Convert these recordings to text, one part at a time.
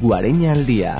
Guareña al día.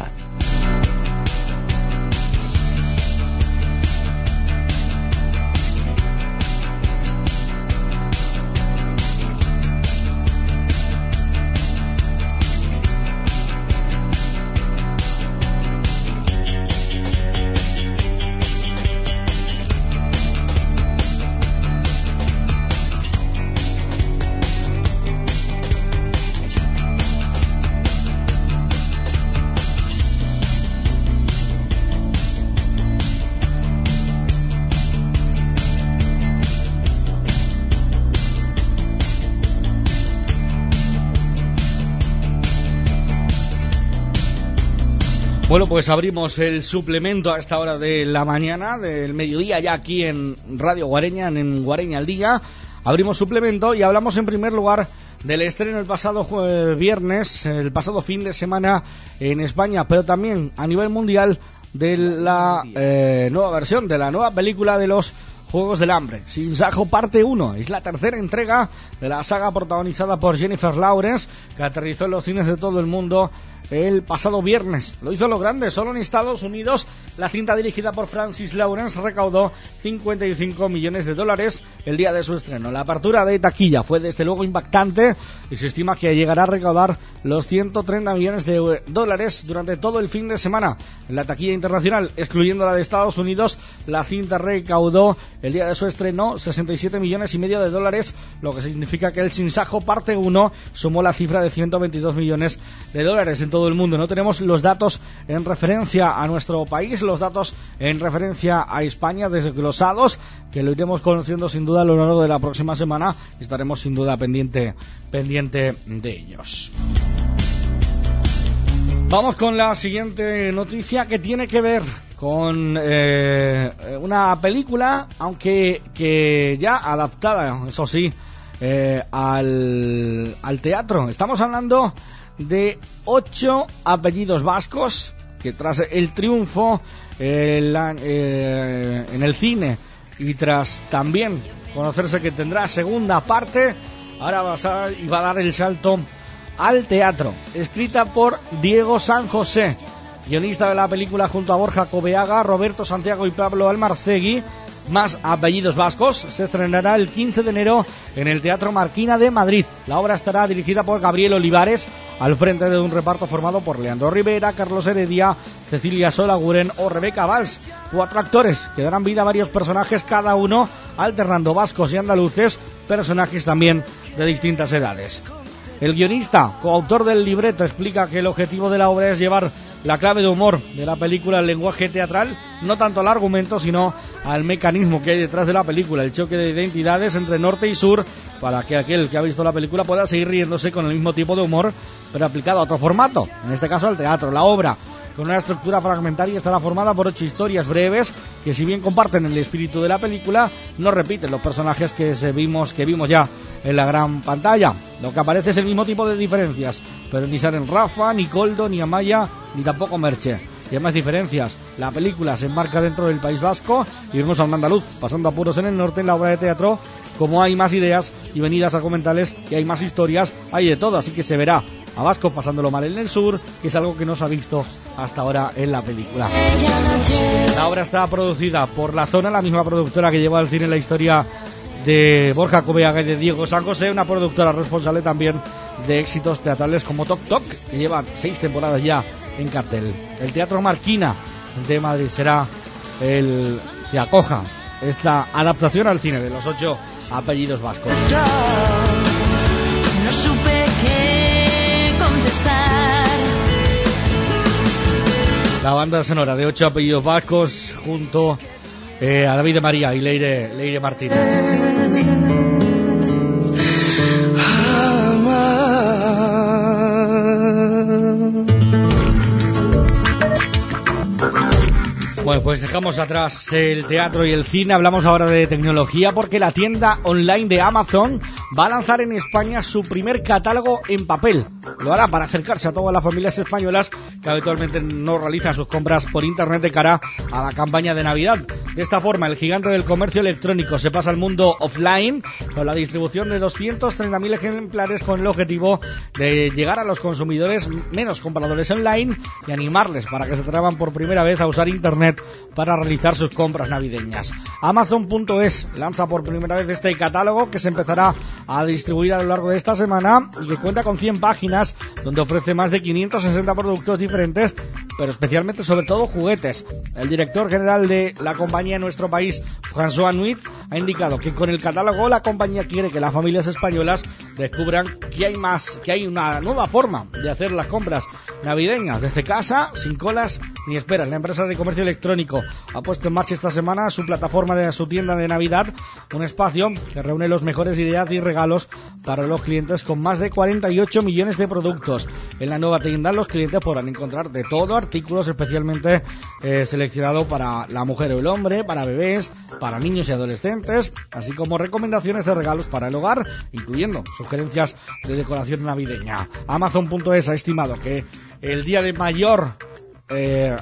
Bueno, pues abrimos el suplemento a esta hora de la mañana, del mediodía, ya aquí en Radio Guareña, en Guareña al día. Abrimos suplemento y hablamos en primer lugar del estreno el pasado viernes, el pasado fin de semana en España, pero también a nivel mundial de la nueva versión, de la nueva película de los Juegos del Hambre. Sin Sajo parte 1, es la tercera entrega de la saga protagonizada por Jennifer Lawrence, que aterrizó en los cines de todo el mundo el pasado viernes. Lo hizo lo grande, solo en Estados Unidos la cinta dirigida por Francis Lawrence recaudó $55 millones el día de su estreno. La apertura de taquilla fue desde luego impactante y se estima que llegará a recaudar los $130 millones durante todo el fin de semana. En la taquilla internacional, excluyendo la de Estados Unidos, la cinta recaudó el día de su estreno $67,5 millones, lo que significa que el Sin Sajo parte 1 sumó la cifra de $122 millones en todo el mundo. No tenemos los datos en referencia a nuestro país, los datos en referencia a España desglosados, que lo iremos conociendo sin duda a lo largo de la próxima semana y estaremos sin duda pendiente de ellos. Vamos con la siguiente noticia, que tiene que ver con una película, aunque que ya adaptada, eso sí, al teatro. Estamos hablando de 8 apellidos vascos, que tras el triunfo en el cine y tras también conocerse que tendrá segunda parte, ahora va a dar el salto al teatro. Escrita por Diego San José, guionista de la película junto a Borja Coveaga, Roberto Santiago y Pablo Almarcegui, más apellidos vascos, se estrenará el 15 de enero en el Teatro Marquina de Madrid. La obra estará dirigida por Gabriel Olivares, al frente de un reparto formado por Leandro Rivera, Carlos Heredia, Cecilia Solaguren o Rebeca Valls. 4 actores que darán vida a varios personajes, cada uno alternando vascos y andaluces, personajes también de distintas edades. El guionista, coautor del libreto, explica que el objetivo de la obra es llevar la clave de humor de la película al lenguaje teatral, no tanto al argumento, sino al mecanismo que hay detrás de la película, el choque de identidades entre norte y sur, para que aquel que ha visto la película pueda seguir riéndose con el mismo tipo de humor, pero aplicado a otro formato, en este caso al teatro. La obra, con una estructura fragmentaria, estará formada por 8 historias breves que, si bien comparten el espíritu de la película, no repiten los personajes que vimos ya en la gran pantalla. Lo que aparece es el mismo tipo de diferencias, pero ni salen Rafa, ni Coldo, ni Amaya, ni tampoco Merche. Y hay más diferencias. La película se enmarca dentro del País Vasco y vemos a un andaluz pasando apuros en el norte. En la obra de teatro, como hay más ideas y venidas argumentales y hay más historias, hay de todo, así que se verá a vascos pasándolo mal en el sur, que es algo que no se ha visto hasta ahora en la película. La obra está producida por La Zona, la misma productora que llevó al cine la historia de Borja Coveaga y de Diego San José, una productora responsable también de éxitos teatrales como Toc Toc, que lleva 6 temporadas ya en cartel. El Teatro Marquina de Madrid será el que acoja esta adaptación al cine de los 8 apellidos vascos. No supe qué contestar. La banda sonora de 8 apellidos vascos junto a David de María y Leire Martínez. Bueno, pues dejamos atrás el teatro y el cine, hablamos ahora de tecnología porque la tienda online de Amazon va a lanzar en España su primer catálogo en papel. Lo hará para acercarse a todas las familias españolas que habitualmente no realizan sus compras por internet de cara a la campaña de Navidad. De esta forma, el gigante del comercio electrónico se pasa al mundo offline con la distribución de 230.000 ejemplares con el objetivo de llegar a los consumidores menos compradores online y animarles para que se atrevan por primera vez a usar internet para realizar sus compras navideñas. Amazon.es lanza por primera vez este catálogo que se empezará a distribuir a lo largo de esta semana y que cuenta con 100 páginas donde ofrece más de 560 productos diferentes, pero especialmente sobre todo juguetes. El director general de la compañía en nuestro país, François Nuit, ha indicado que con el catálogo la compañía quiere que las familias españolas descubran que hay una nueva forma de hacer las compras navideñas desde casa, sin colas ni esperas. La empresa de comercio electrónico ha puesto en marcha esta semana su plataforma de su tienda de Navidad, un espacio que reúne los mejores ideas y regalos para los clientes con más de 48 millones de productos. En la nueva tienda los clientes podrán encontrar de todo, artículos especialmente seleccionados para la mujer o el hombre, para bebés, para niños y adolescentes, así como recomendaciones de regalos para el hogar, incluyendo sugerencias de decoración navideña. Amazon.es ha estimado que el día de mayor de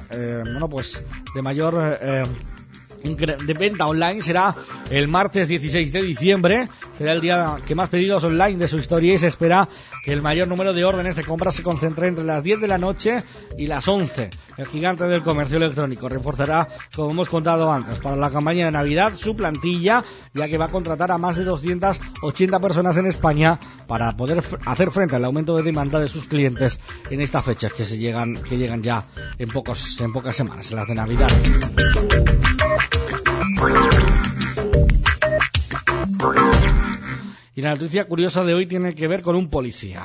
venta online será el martes 16 de diciembre. Será el día que más pedidos online de su historia y se espera que el mayor número de órdenes de compra se concentre entre las 10 de la noche y las 11. El gigante del comercio electrónico reforzará, como hemos contado antes, para la campaña de Navidad su plantilla, ya que va a contratar a más de 280 personas en España para poder hacer frente al aumento de demanda de sus clientes en estas fechas que llegan ya en pocas semanas, en las de Navidad. Y la noticia curiosa de hoy tiene que ver con un policía.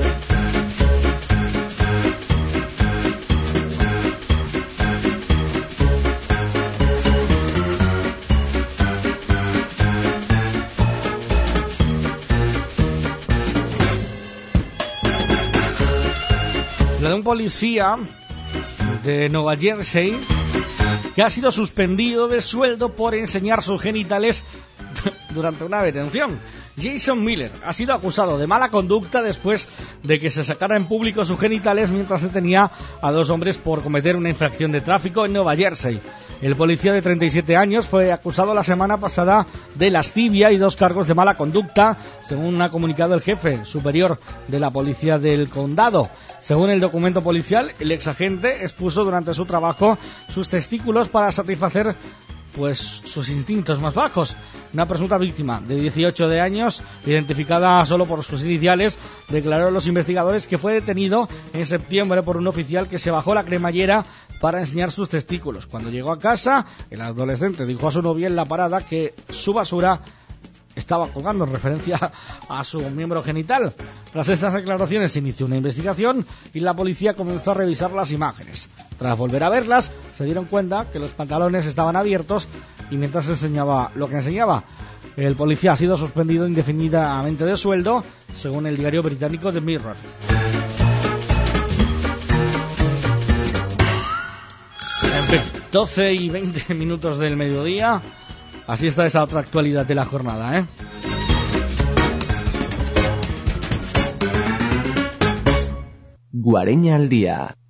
La de un policía de Nueva Jersey que ha sido suspendido de sueldo por enseñar sus genitales durante una detención. Jason Miller ha sido acusado de mala conducta después de que se sacara en público sus genitales mientras detenía a dos hombres por cometer una infracción de tráfico en Nueva Jersey. El policía de 37 años fue acusado la semana pasada de lascivia y 2 cargos de mala conducta, según ha comunicado el jefe superior de la policía del condado. Según el documento policial, el exagente expuso durante su trabajo sus testículos para satisfacer sus instintos más bajos. Una presunta víctima de 18 años, identificada solo por sus iniciales, declaró a los investigadores que fue detenido en septiembre por un oficial que se bajó la cremallera para enseñar sus testículos. Cuando llegó a casa, el adolescente dijo a su novia en la parada que su basura estaba colgando, en referencia a su miembro genital. Tras estas declaraciones se inició una investigación y la policía comenzó a revisar las imágenes. Tras volver a verlas, se dieron cuenta que los pantalones estaban abiertos y mientras enseñaba lo que enseñaba, el policía ha sido suspendido indefinidamente de sueldo, según el diario británico The Mirror. En fin, 12 y 20 minutos del mediodía. Así está esa otra actualidad de la jornada, ¿eh? Guareña al día.